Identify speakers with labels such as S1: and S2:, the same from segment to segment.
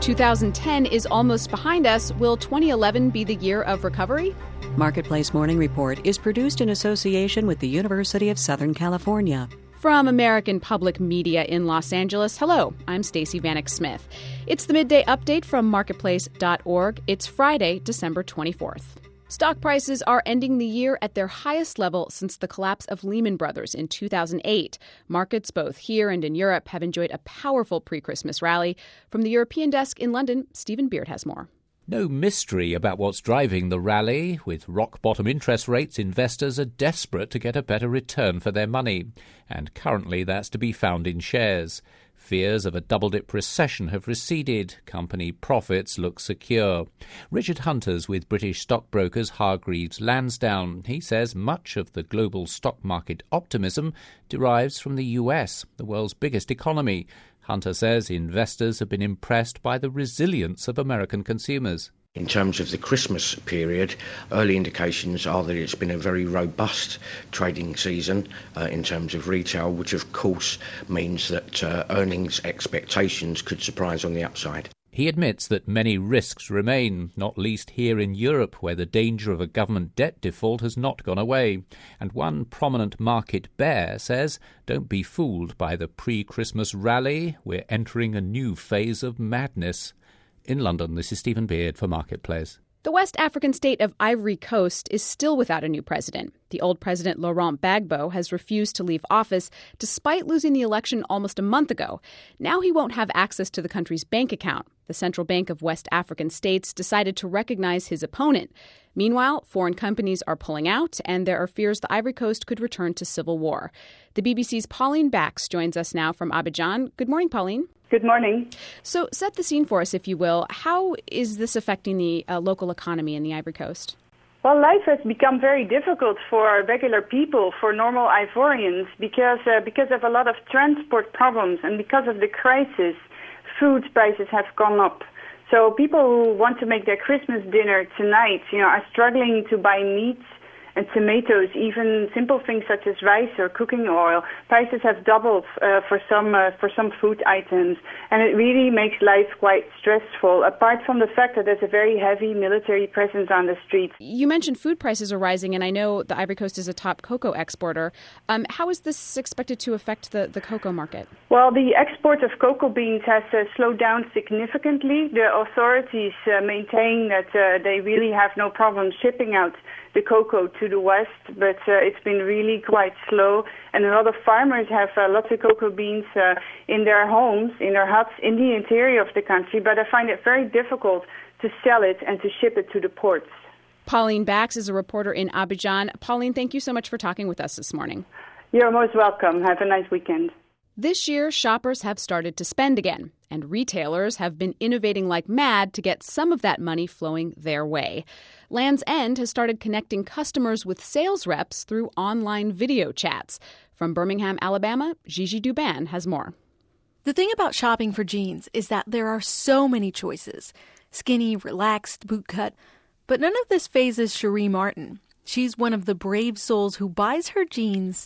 S1: 2010 is almost behind us. Will 2011 be the year of recovery?
S2: Marketplace Morning Report is produced in association with the University of Southern California.
S1: From American Public Media in Los Angeles, hello, I'm Stacey Vanek Smith. It's the midday update from marketplace.org. It's Friday, December 24th. Stock prices are ending the year at their highest level since the collapse of Lehman Brothers in 2008. Markets both here and in Europe have enjoyed a powerful pre-Christmas rally. From the European desk in London, Stephen Beard has more.
S3: No mystery about what's driving the rally. With rock-bottom interest rates, investors are desperate to get a better return for their money. And currently that's to be found in shares. Fears of a double-dip recession have receded. Company profits look secure. Richard Hunter's with British stockbrokers Hargreaves Lansdown. He says much of the global stock market optimism derives from the US, the world's biggest economy. Hunter says investors have been impressed by the resilience of American consumers.
S4: In terms of the Christmas period, early indications are that it's been a very robust trading season in terms of retail, which of course means that earnings expectations could surprise on the upside.
S3: He admits that many risks remain, not least here in Europe, where the danger of a government debt default has not gone away. And one prominent market bear says, don't be fooled by the pre-Christmas rally. We're entering a new phase of madness. In London, this is Stephen Beard for Marketplace.
S1: The West African state of Ivory Coast is still without a new president. The old president Laurent Gbagbo has refused to leave office despite losing the election almost a month ago. Now he won't have access to the country's bank account. The Central Bank of West African states decided to recognize his opponent. Meanwhile, foreign companies are pulling out, and there are fears the Ivory Coast could return to civil war. The BBC's Pauline Bax joins us now from Abidjan. Good morning, Pauline.
S5: Good morning.
S1: So set the scene for us, if you will. How is this affecting the local economy in the Ivory Coast?
S5: Well, life has become very difficult for regular people, for normal Ivorians, because of a lot of transport problems and because of the crisis, food prices have gone up. So people who want to make their Christmas dinner tonight, are struggling to buy meat and tomatoes, even simple things such as rice or cooking oil. Prices have doubled for some food items, and it really makes life quite stressful, apart from the fact that there's a very heavy military presence on the streets.
S1: You mentioned food prices are rising, and I know the Ivory Coast is a top cocoa exporter. How is this expected to affect the cocoa market?
S5: Well, the export of cocoa beans has slowed down significantly. The authorities maintain that they really have no problem shipping out the cocoa to the west, but it's been really quite slow, and a lot of farmers have lots of cocoa beans in their homes, in their huts, in the interior of the country, but I find it very difficult to sell it and to ship it to the ports.
S1: Pauline Bax is a reporter in Abidjan. Pauline, thank you so much for talking with us this morning.
S5: You're most welcome. Have a nice weekend.
S1: This year, shoppers have started to spend again, and retailers have been innovating like mad to get some of that money flowing their way. Land's End has started connecting customers with sales reps through online video chats. From Birmingham, Alabama, Gigi Duban has more.
S6: The thing about shopping for jeans is that there are so many choices. Skinny, relaxed, bootcut. But none of this phases Cherie Martin. She's one of the brave souls who buys her jeans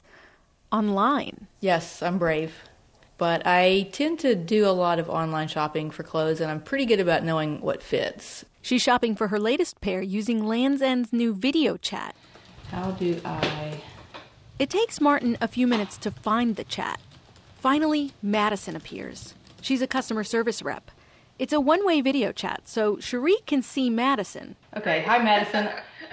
S6: online.
S7: Yes, I'm brave. But I tend to do a lot of online shopping for clothes, and I'm pretty good about knowing what fits.
S6: She's shopping for her latest pair using Land's End's new video chat.
S7: How do I...
S6: It takes Martin a few minutes to find the chat. Finally, Madison appears. She's a customer service rep. It's a one-way video chat, so Cherie can see Madison.
S7: Okay, hi Madison.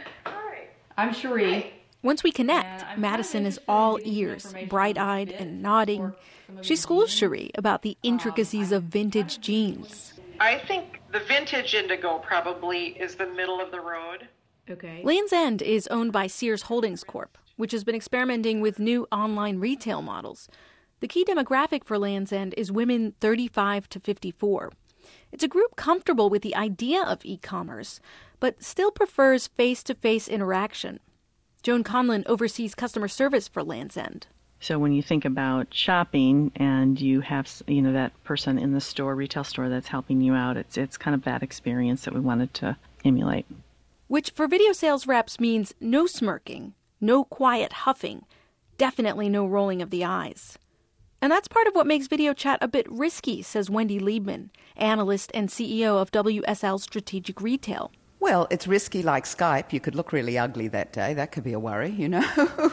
S7: Hi. I'm Cherie.
S6: Once we connect, Madison is all ears, bright-eyed and nodding. She schools Cherie about the intricacies of vintage jeans.
S8: I think the vintage indigo probably is the middle of the road.
S7: Okay.
S6: Land's End is owned by Sears Holdings Corp., which has been experimenting with new online retail models. The key demographic for Land's End is women 35 to 54. It's a group comfortable with the idea of e-commerce, but still prefers face-to-face interaction. Joan Conlon oversees customer service for Land's End.
S9: So when you think about shopping and you have, that person in the store, retail store that's helping you out, it's kind of that experience that we wanted to emulate.
S6: Which for video sales reps means no smirking, no quiet huffing, definitely no rolling of the eyes. And that's part of what makes video chat a bit risky, says Wendy Liebman, analyst and CEO of WSL Strategic Retail.
S10: Well, it's risky like Skype. You could look really ugly that day. That could be a worry, you know.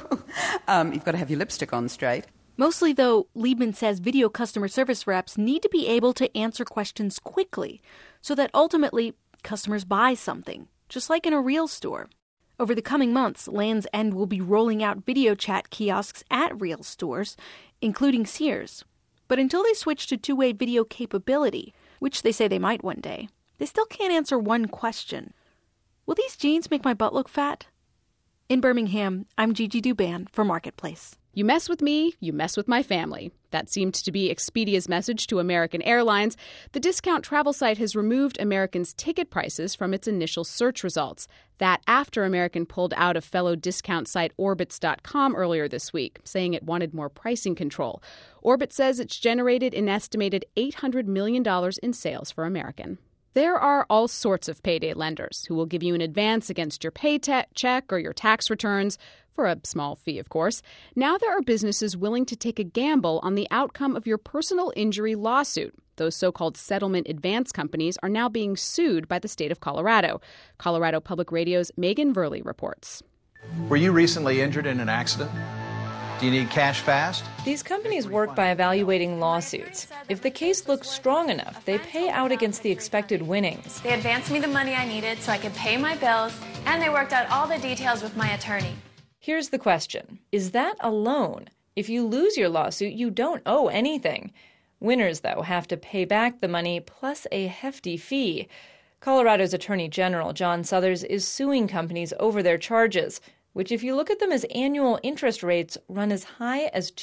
S10: You've got to have your lipstick on straight.
S6: Mostly, though, Liebman says video customer service reps need to be able to answer questions quickly so that ultimately customers buy something, just like in a real store. Over the coming months, Lands' End will be rolling out video chat kiosks at real stores, including Sears. But until they switch to two-way video capability, which they say they might one day, they still can't answer one question. Will these jeans make my butt look fat? In Birmingham, I'm Gigi Duban for Marketplace.
S1: You mess with me, you mess with my family. That seemed to be Expedia's message to American Airlines. The discount travel site has removed American's ticket prices from its initial search results. That after American pulled out of fellow discount site Orbitz.com earlier this week, saying it wanted more pricing control. Orbitz says it's generated an estimated $800 million in sales for American. There are all sorts of payday lenders who will give you an advance against your check or your tax returns, for a small fee, of course. Now there are businesses willing to take a gamble on the outcome of your personal injury lawsuit. Those so-called settlement advance companies are now being sued by the state of Colorado. Colorado Public Radio's Megan Verley reports.
S11: Were you recently injured in an accident? Do you need cash fast?
S12: These companies work by evaluating lawsuits. If the case looks strong enough, they pay out against the expected winnings.
S13: They advanced me the money I needed so I could pay my bills, and they worked out all the details with my attorney.
S12: Here's the question. Is that a loan? If you lose your lawsuit, you don't owe anything. Winners, though, have to pay back the money plus a hefty fee. Colorado's Attorney General, John Suthers, is suing companies over their charges, which, if you look at them as annual interest rates, run as high as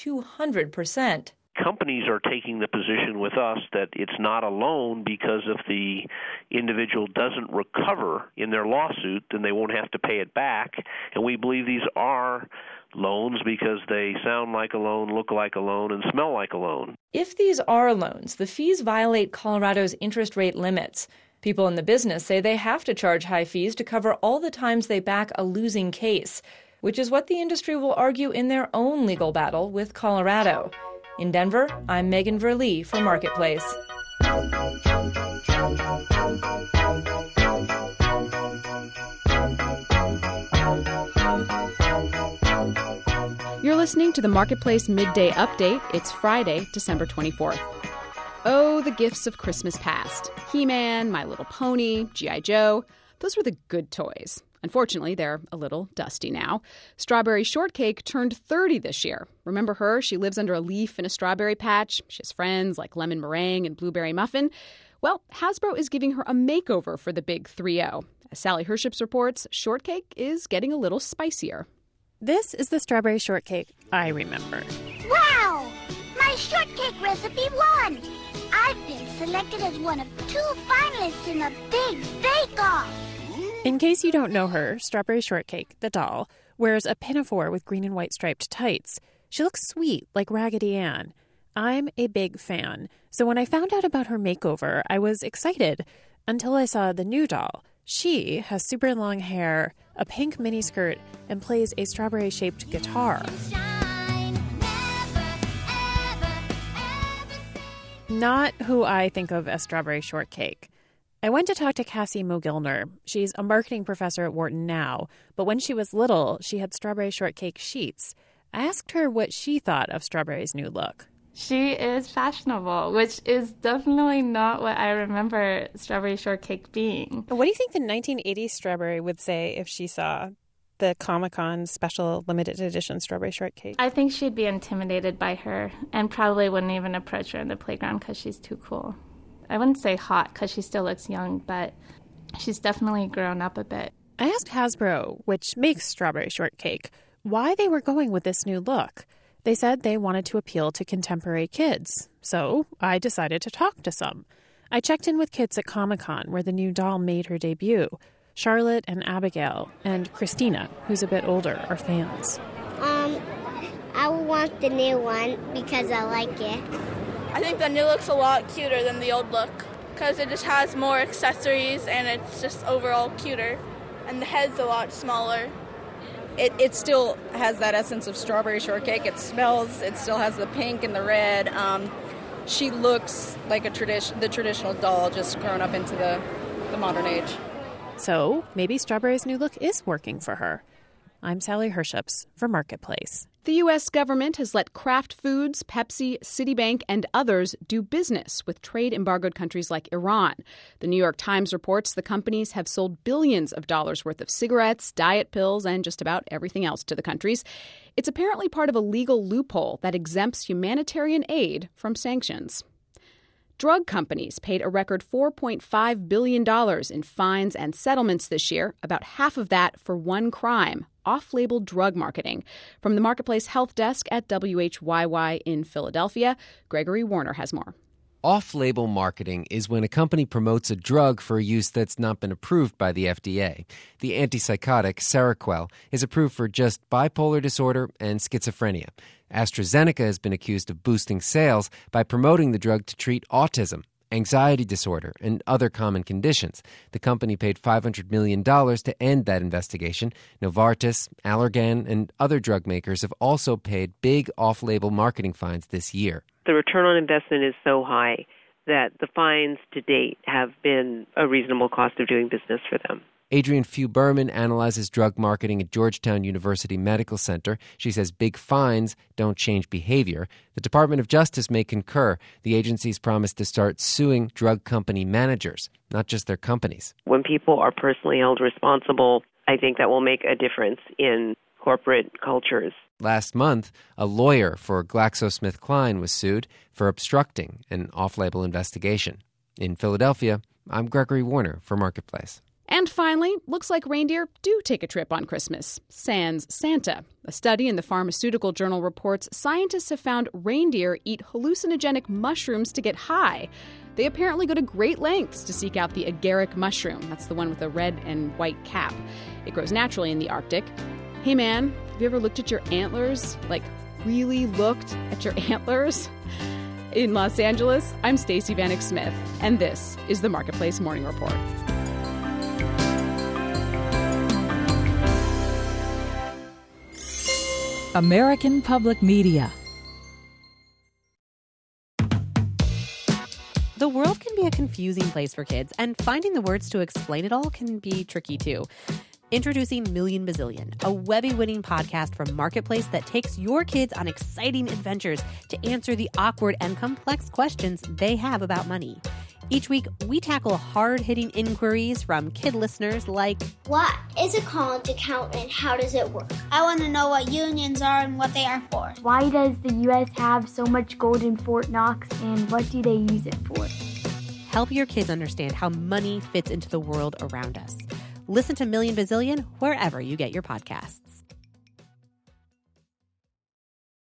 S12: 200%.
S14: Companies are taking the position with us that it's not a loan because if the individual doesn't recover in their lawsuit, then they won't have to pay it back. And we believe these are loans because they sound like a loan, look like a loan, and smell like a loan.
S12: If these are loans, the fees violate Colorado's interest rate limits. People in the business say they have to charge high fees to cover all the times they back a losing case, which is what the industry will argue in their own legal battle with Colorado. In Denver, I'm Megan Verlee for Marketplace.
S1: You're listening to the Marketplace Midday Update. It's Friday, December 24th. Oh, the gifts of Christmas past. He-Man, My Little Pony, G.I. Joe. Those were the good toys. Unfortunately, they're a little dusty now. Strawberry Shortcake turned 30 this year. Remember her? She lives under a leaf in a strawberry patch. She has friends like Lemon Meringue and Blueberry Muffin. Well, Hasbro is giving her a makeover for the big 3-0. As Sally Herships reports, Shortcake is getting a little spicier.
S15: This is the strawberry shortcake I remember.
S16: Wow! My shortcake recipe won! I've been selected as one of 2 finalists in the Big Bake-Off.
S15: In case you don't know her, Strawberry Shortcake, the doll, wears a pinafore with green and white striped tights. She looks sweet, like Raggedy Ann. I'm a big fan, so when I found out about her makeover, I was excited until I saw the new doll. She has super long hair, a pink miniskirt, and plays a strawberry-shaped guitar. Not who I think of as Strawberry Shortcake. I went to talk to Cassie Mogilner. She's a marketing professor at Wharton now, but when she was little, she had strawberry shortcake sheets. I asked her what she thought of Strawberry's new look.
S17: She is fashionable, which is definitely not what I remember Strawberry Shortcake being.
S15: What do you think the 1980s Strawberry would say if she saw the Comic-Con special limited edition Strawberry Shortcake?
S17: I think she'd be intimidated by her and probably wouldn't even approach her in the playground because she's too cool. I wouldn't say hot because she still looks young, but she's definitely grown up a bit.
S15: I asked Hasbro, which makes Strawberry Shortcake, why they were going with this new look. They said they wanted to appeal to contemporary kids, so I decided to talk to some. I checked in with kids at Comic-Con, where the new doll made her debut. Charlotte and Abigail and Christina, who's a bit older, are fans.
S16: I want the new one because I like it.
S18: I think the new look's a lot cuter than the old look because it just has more accessories and it's just overall cuter. And the head's a lot smaller.
S19: it still has that essence of strawberry shortcake. It still has the pink and the red. She looks like the traditional doll, just grown up into the modern age.
S15: So maybe Strawberry's new look is working for her. I'm Sally Herships for Marketplace.
S1: The U.S. government has let Kraft Foods, Pepsi, Citibank, and others do business with trade-embargoed countries like Iran. The New York Times reports the companies have sold billions of dollars worth of cigarettes, diet pills, and just about everything else to the countries. It's apparently part of a legal loophole that exempts humanitarian aid from sanctions. Drug companies paid a record $4.5 billion in fines and settlements this year, about half of that for one crime, off-label drug marketing. From the Marketplace Health Desk at WHYY in Philadelphia, Gregory Warner has more.
S20: Off-label marketing is when a company promotes a drug for a use that's not been approved by the FDA. The antipsychotic Seroquel is approved for just bipolar disorder and schizophrenia. AstraZeneca has been accused of boosting sales by promoting the drug to treat autism, anxiety disorder, and other common conditions. The company paid $500 million to end that investigation. Novartis, Allergan, and other drug makers have also paid big off-label marketing fines this year.
S21: The return on investment is so high that the fines to date have been a reasonable cost of doing business for them.
S20: Adrienne Few-Berman analyzes drug marketing at Georgetown University Medical Center. She says big fines don't change behavior. The Department of Justice may concur. The agency's promised to start suing drug company managers, not just their companies.
S21: When people are personally held responsible, I think that will make a difference in corporate cultures.
S20: Last month, a lawyer for GlaxoSmithKline was sued for obstructing an off-label investigation. In Philadelphia, I'm Gregory Warner for Marketplace.
S1: And finally, looks like reindeer do take a trip on Christmas, sans Santa. A study in the Pharmaceutical Journal reports scientists have found reindeer eat hallucinogenic mushrooms to get high. They apparently go to great lengths to seek out the agaric mushroom. That's the one with a red and white cap. It grows naturally in the Arctic. Hey man, have you ever looked at your antlers? Like, really looked at your antlers? In Los Angeles, I'm Stacey Vanek Smith, and this is the Marketplace Morning Report.
S22: American Public Media.
S23: The world can be a confusing place for kids, and finding the words to explain it all can be tricky too. Introducing Million Bazillion, a Webby-winning podcast from Marketplace that takes your kids on exciting adventures to answer the awkward and complex questions they have about money. Each week, we tackle hard-hitting inquiries from kid listeners like,
S16: what is a college account and how does it work? I want to know what unions are and what they are for.
S24: Why does the U.S. have so much gold in Fort Knox and what do they use it for?
S23: Help your kids understand how money fits into the world around us. Listen to Million Bazillion wherever you get your podcasts.